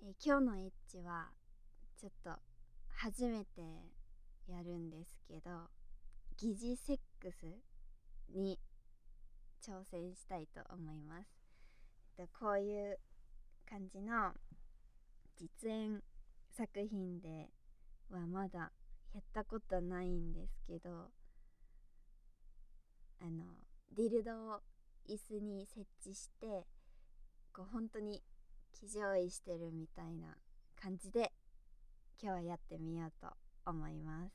今日のエッチはちょっと初めてやるんですけど、疑似セックスに挑戦したいと思います。こういう感じの実演作品ではまだやったことないんですけど、ディルドを椅子に設置して本当に騎乗位してるみたいな感じで今日はやってみようと思います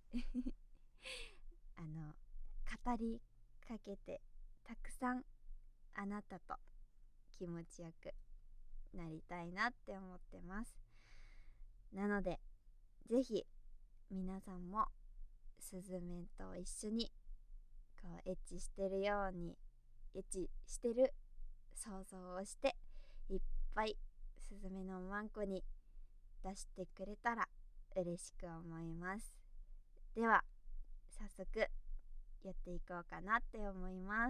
語りかけてたくさんあなたと気持ちよくなりたいなって思ってます。なのでぜひ皆さんもスズメと一緒にエッチしてるようにエッチしてる想像をしていっぱいスズメのマンコに出してくれたら嬉しく思います。では早速やっていこうかなって思います。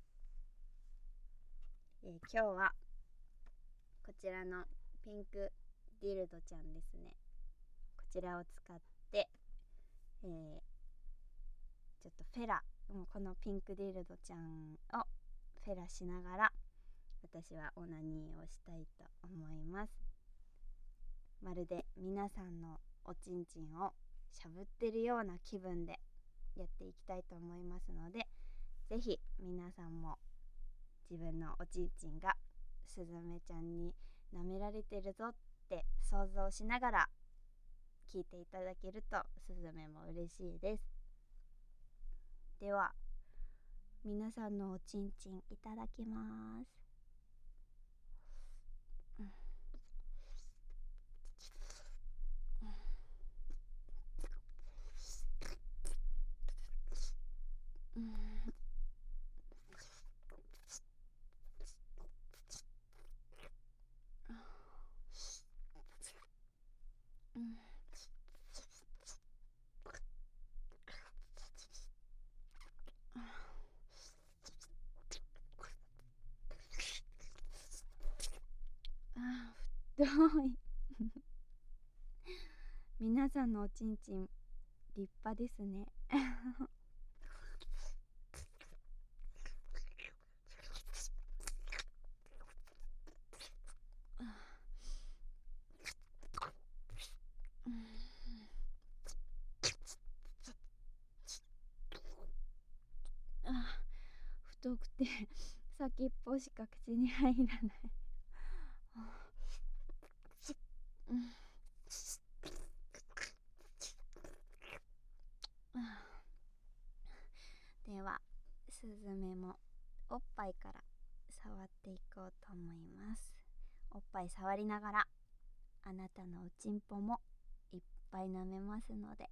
今日はこちらのピンクディルドちゃんですね。こちらを使って、ちょっとフェラ、このピンクディルドちゃんをフェラしながら私はオナニーをしたいと思います。まるで皆さんのおちんちんをしゃぶってるような気分でやっていきたいと思いますので、ぜひ皆さんも自分のおちんちんがスズメちゃんに舐められてるぞって想像しながら聞いていただけるとスズメも嬉しいです。では皆さんのおちんちんいただきます。太い皆さんのおちんちん立派ですね太くて先っぽしか口に入らないではスズメもおっぱいから触っていこうと思います。おっぱい触りながらあなたのおちんぽもいっぱい舐めますので、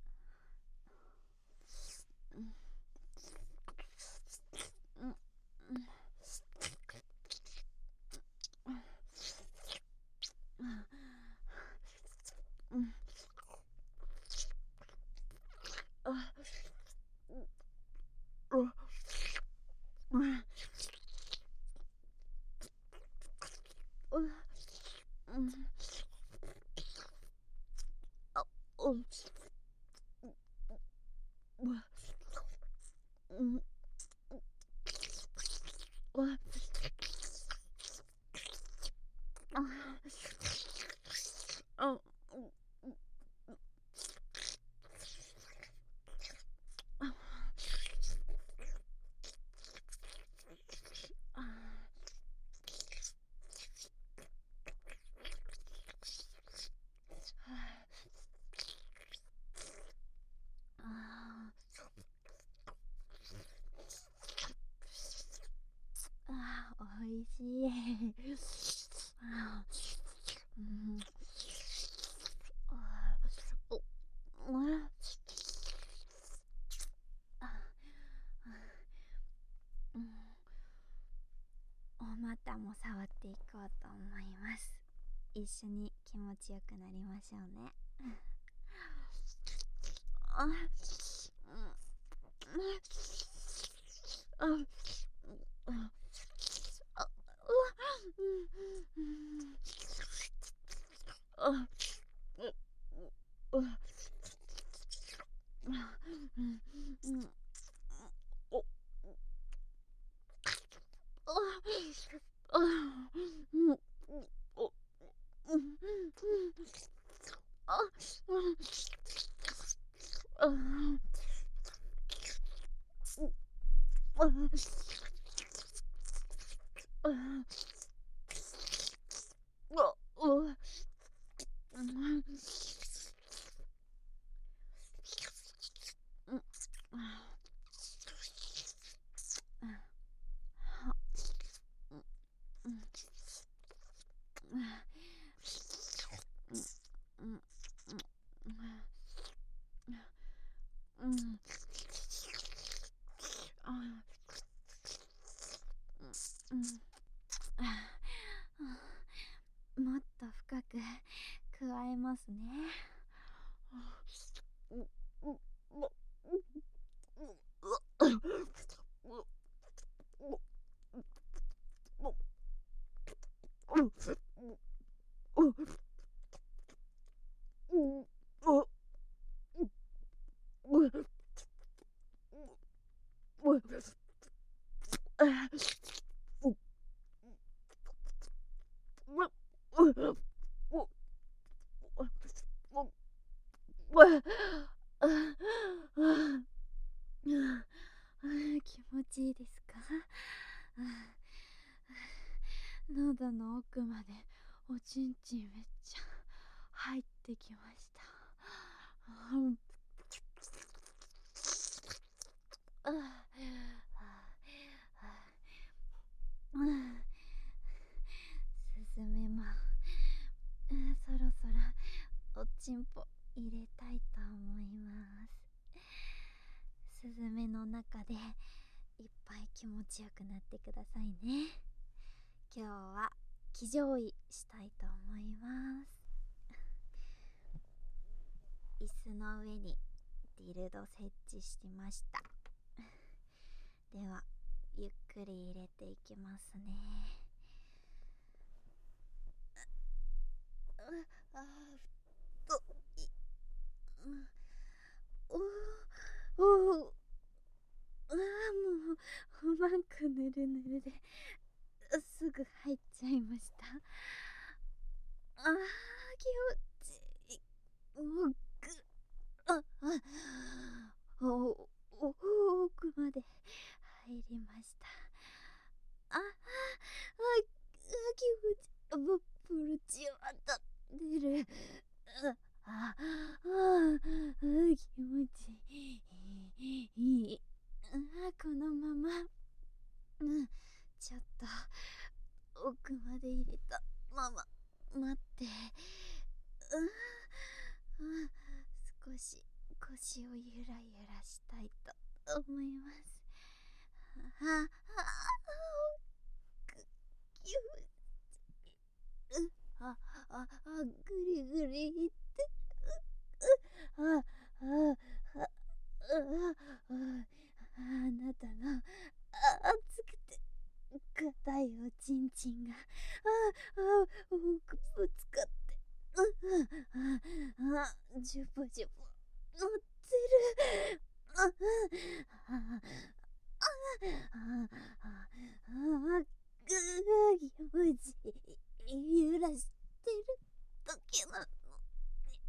おいしいお股も触っていこうと思います。一緒に気持ちよくなりましょうねもっと深く加えますね。気持ちいいですか？喉の奥までおちんちんめっちゃ入ってきました。すずめもそろそろおちんぽ入れたいと思います。すずめの中でいっぱい気持ちよくなってくださいね。今日は騎乗位したいと思います。椅子の上にディルド設置しました。ではゆっくり入れていきますね。もうマンクぬるぬるですぐ入っちゃいました。気持ちいい。奥まで入りました。気持ちプルチは立ってる。気持ちいい。このままちょっと奥まで入れたまま待って、少し腰をゆらゆらしたいと思います。ぐりぐりいって、あなたの熱くて硬いおちんちんがぶつかって、ジュボジュボ乗ってる。気持ち揺らしてる時なのに。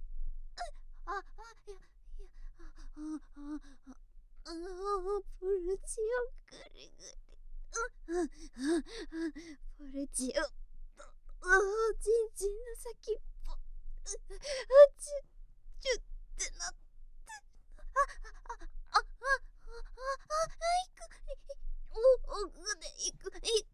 ポルチオぐりぐり。ポルチオおちんちんの先っぽチュッってなって、奥で行く。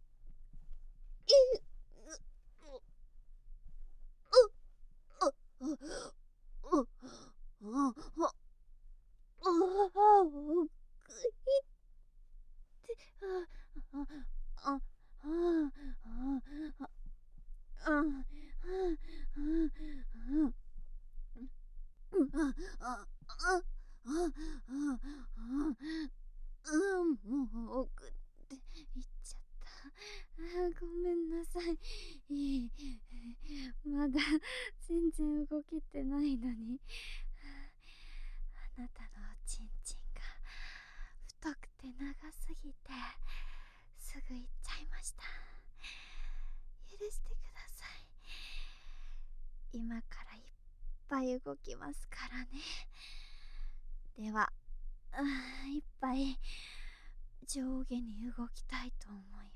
もう奥って行っちゃった。ごめんなさい。マまだ全然動けてないのに、あなたのおちんちんが太くて長すぎてすぐ行っちゃいました。許してください。今からいっぱい動きますからね。では、いっぱい上下に動きたいと思います。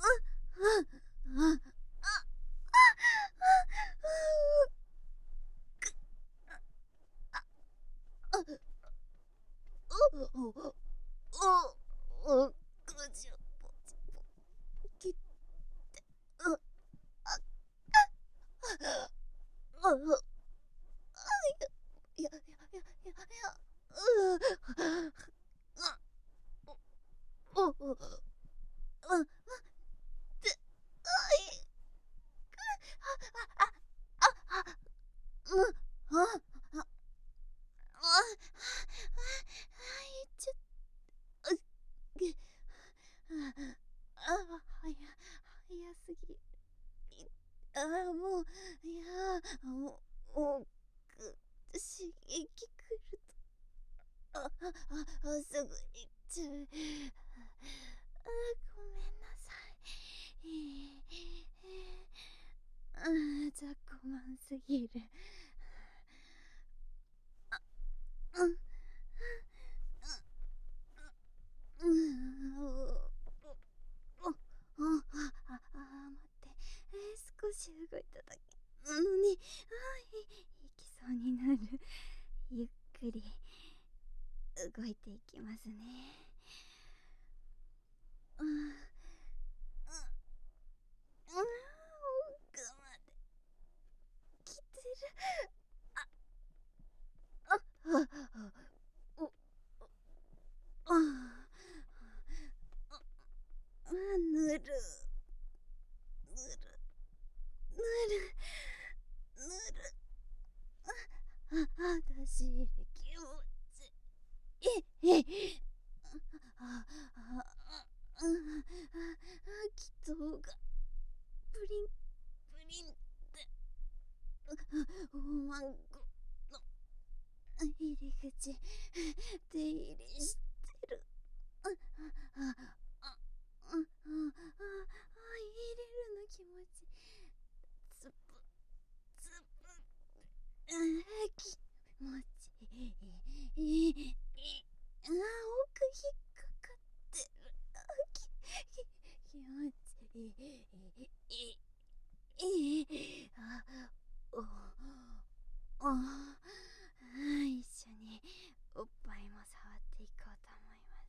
早すぎ。もう、いやもう、刺激くると、すぐ行っちゃう。ごめんなさい。雑魚マンすぎる。待って、少し動いただけなのに、いきそうになる。ゆっくり動いていきますね。奥まで来てる。ぬるぬる私気持ちいい。気筒がプリンプリンっておまんこの入り口出入りしてる。入れるの気持ちつぶつぶ気持ちいい。奥引っかかってる。気持ちいい。一緒におっぱいも触っていこうと思います。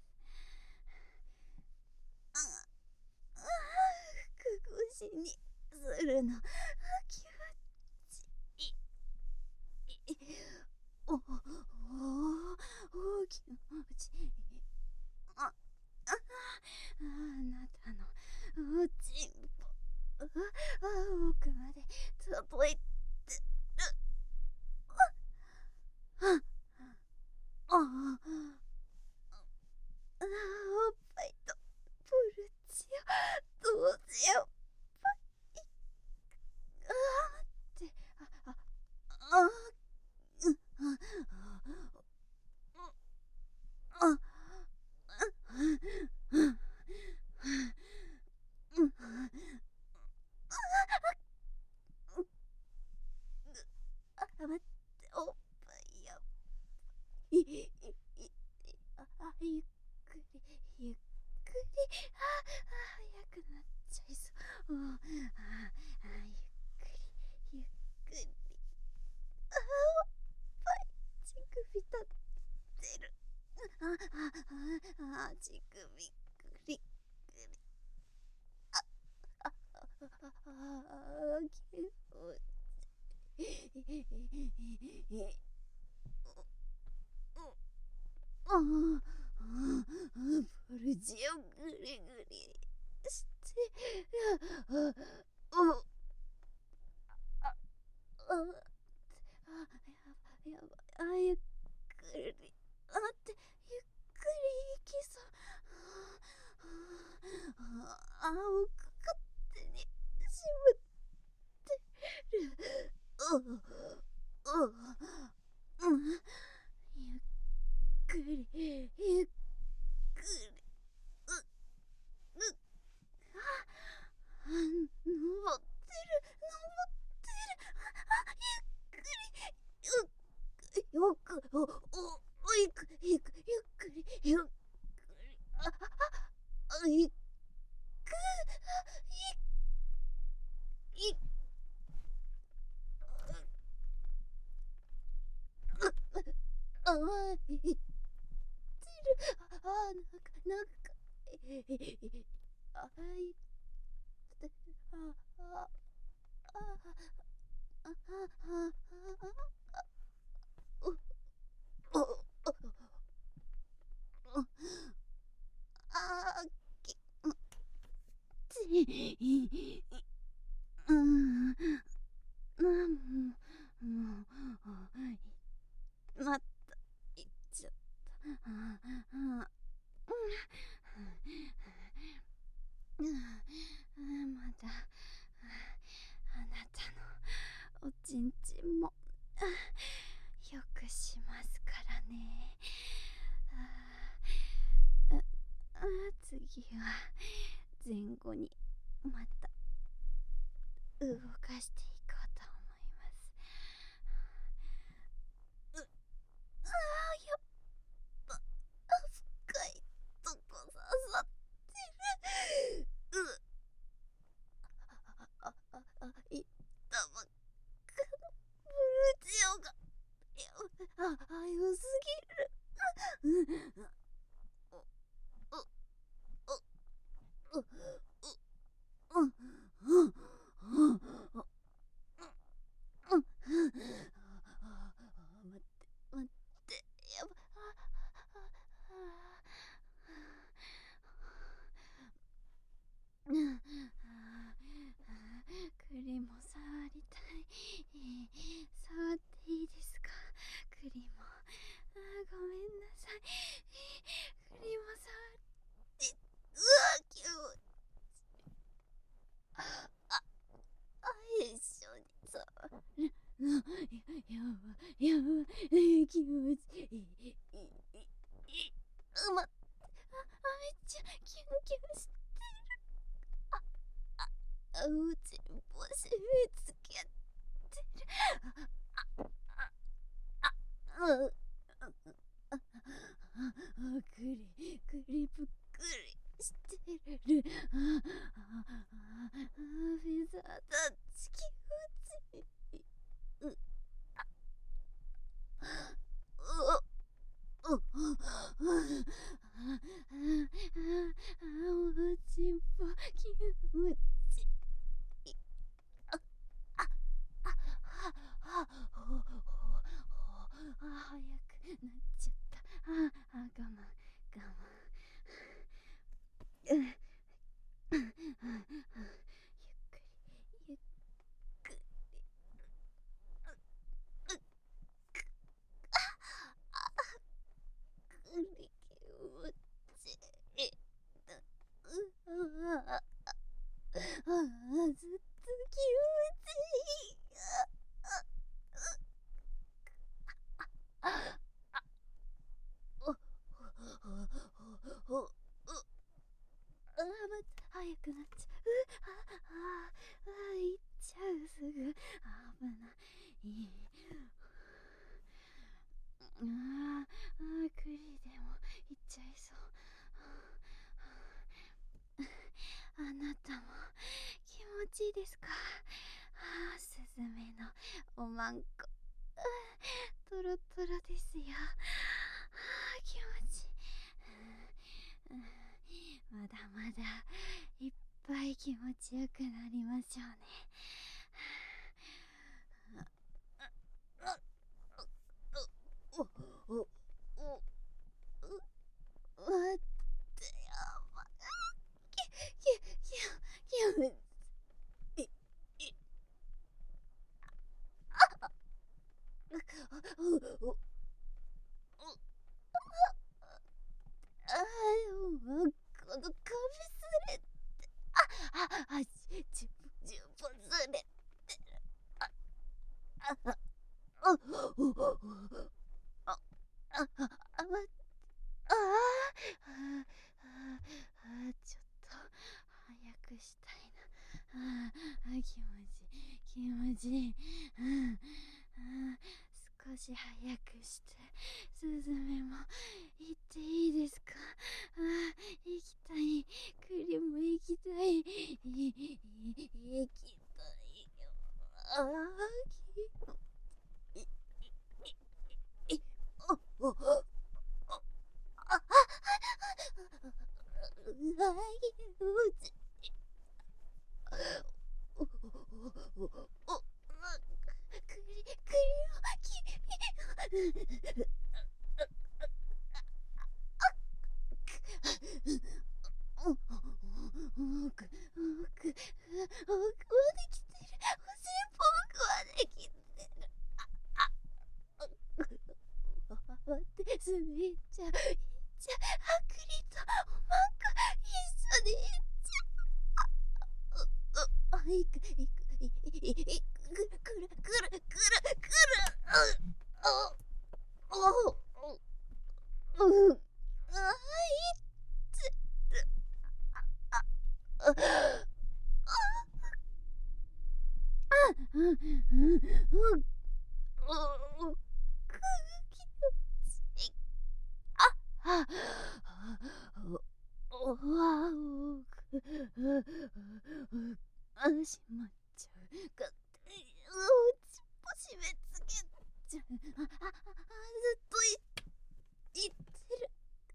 腹越しにするの気持ちいい。気持ちいい。あなたのおちんぽ奥まで届いてる。おっぱいとポルチオどうしよう。待って。待って、おっぱいやゆっくりゆっくり早くなっちゃいそう。ゆっくりゆっくりおっぱい乳首立ってる。乳首くりくり。気持ちポルチオグリグリしてやばい。ゆっくり待って、ゆっくりいきそう。奥勝手にゆっくり、登ってる、よく、ゆっくり、ゆっくり、いく、い、ああ、いってる、なんか、あ、いって、あ、き、ち、うん、また、いっちゃった。まだ、あなたのおちんちんもよくしますからね。次は前後にまた動かしていこうと思います。やっぱ深いとこ刺さってる。いったばっかのブルジオが良すぎる。待って、やば、栗も触りたい。触っていいですか、栗も。ごめんなさい。栗も触って、気持ち一緒に触る。やば、気持ちいい。めっちゃキュンキュンしてる。うちに星見つけてる。くりぷっくりしてる。フェザータッチ気持ちいい。おちんぽ気持ちいい。早くなっちゃった。我慢。ゆっくり、ゆっくり。くり気持ちいい。ずっと気持ちいい。また早くなっちゃう。いっちゃう、すぐ。危ない。栗でもいっちゃいそう。あなたも気持ちいいですか。スズメのおまんこ、トロトロですよ。気持ちいい。まだまだいっぱい気持ちよくなりましょうね。待ってよ。きゅこのカミスレって、10本ずれてる。待って、 気持ちいい。少し早くして、スズメも行っていいですか？行きたい。栗も行きたい。行きたい。ああ、お、あ、めっちゃ、めっちゃ、栗とおまんこ一緒でいっちゃう。いく、くる、しまっちゃう。ちっぽ締めつけちゃう。ずっと言ってる。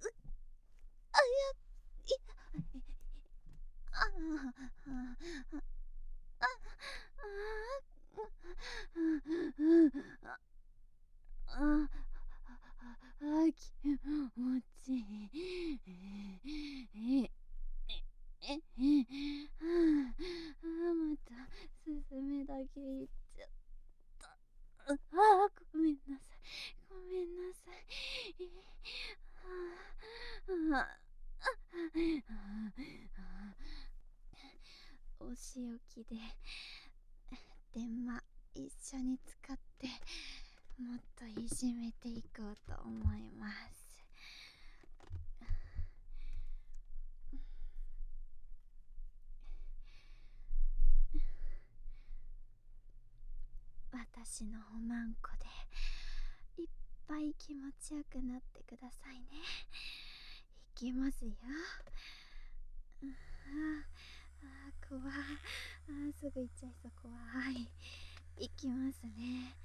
気持ちいい。またスズメだけ言っちゃった。ごめんなさい。ごめんなさい。お仕置きで電話一緒に使ってもっといじめていこうと思います。私のおまんこでいっぱい気持ちよくなってくださいね。いきますよ。怖い。すぐ行っちゃいそう。怖い。いきますね。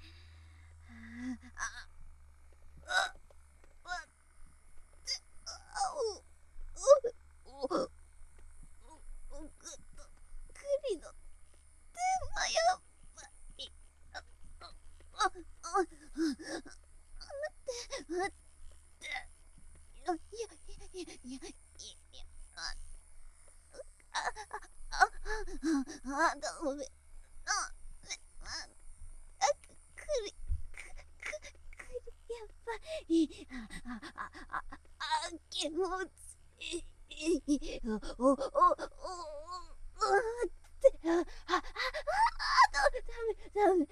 栗の天はやっぱり。待って。いや、ごめん。やっぱり、気持ちいい。ダメ。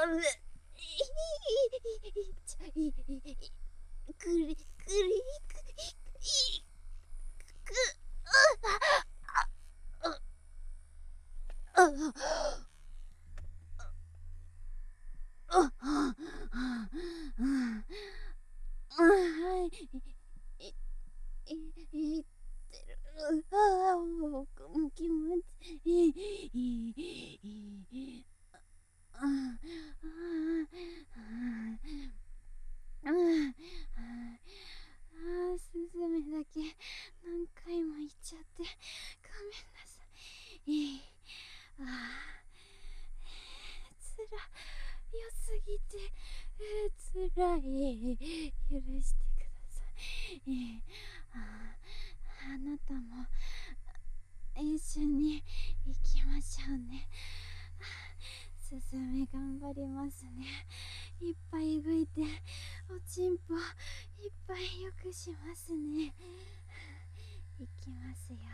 はい。いってる。僕も気持ちいい。スズメだけ何回も言っちゃってごめんなさい。つらよすぎてつらい。許してください。あなたも一緒に行きましょうね。スズメ頑張りますね。いっぱい動いておちんぽいっぱいよくしますね。いきますよ。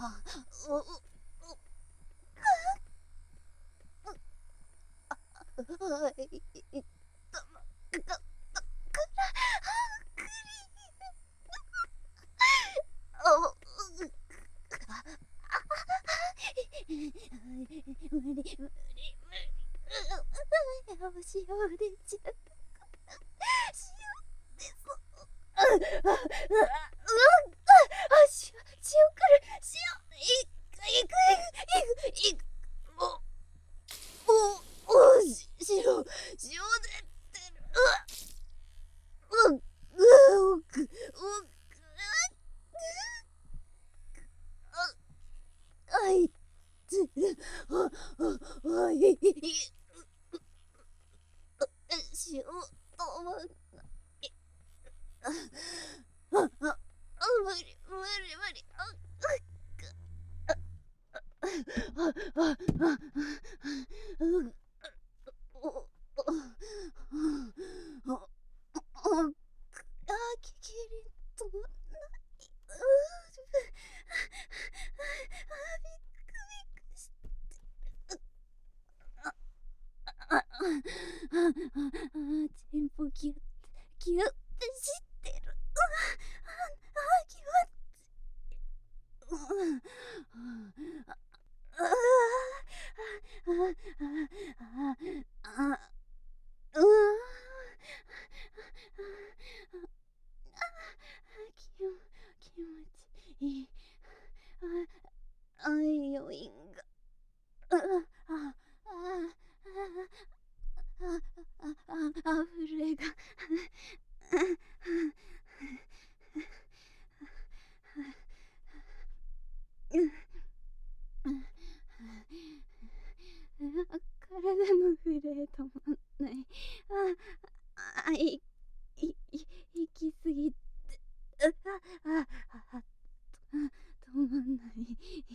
塩出ちゃった。塩と思う。無理無理無理。キリンとない。チンポギュッギュッてしてる。気持ちいい。余韻が。震えが。体の震え止まんない。行き過ぎて。止まんない。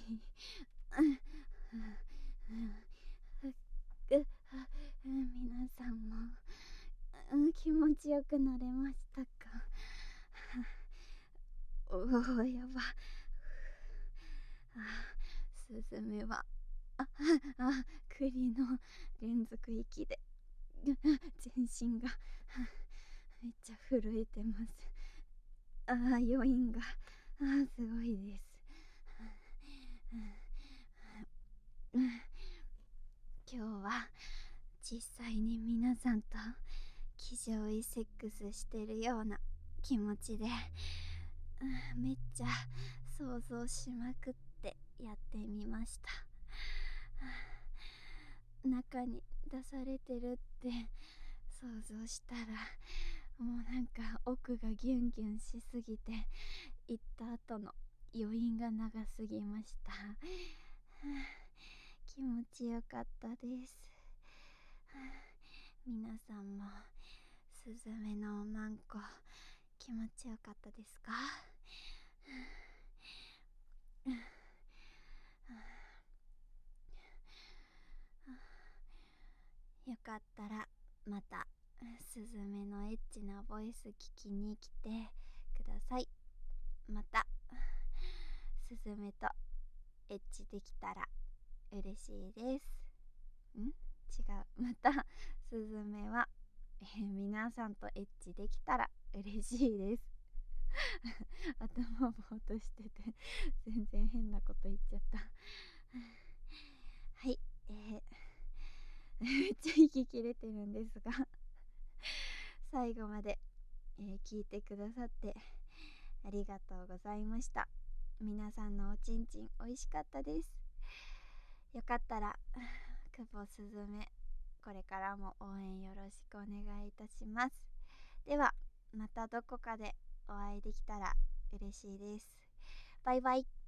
皆さんも気持ちよくなれましたか？やば。スズメは栗の連続息で全身がめっちゃ震えてます。余韻がすごいです。今日は実際に皆さんと気丈いセックスしてるような気持ちで、めっちゃ想像しまくってやってみました。中に出されてるって想像したら、もうなんか奥がギュンギュンしすぎて、行った後の余韻が長すぎました。気持ちよかったです。皆さんもスズメのおまんこ気持ちよかったですか？よかったらまたスズメのエッチなボイス聞きに来てください。またスズメとエッチできたら嬉しいです。違う。またスズメは、皆さんとエッチできたら嬉しいです。頭ぼーっとしてて全然変なこと言っちゃった。はい、めっちゃ息切れてるんですが最後まで、聞いてくださってありがとうございました。皆さんのおちんちん美味しかったです。よかったら久保すずめ、これからも応援よろしくお願いいたします。ではまたどこかでお会いできたら嬉しいです。バイバイ。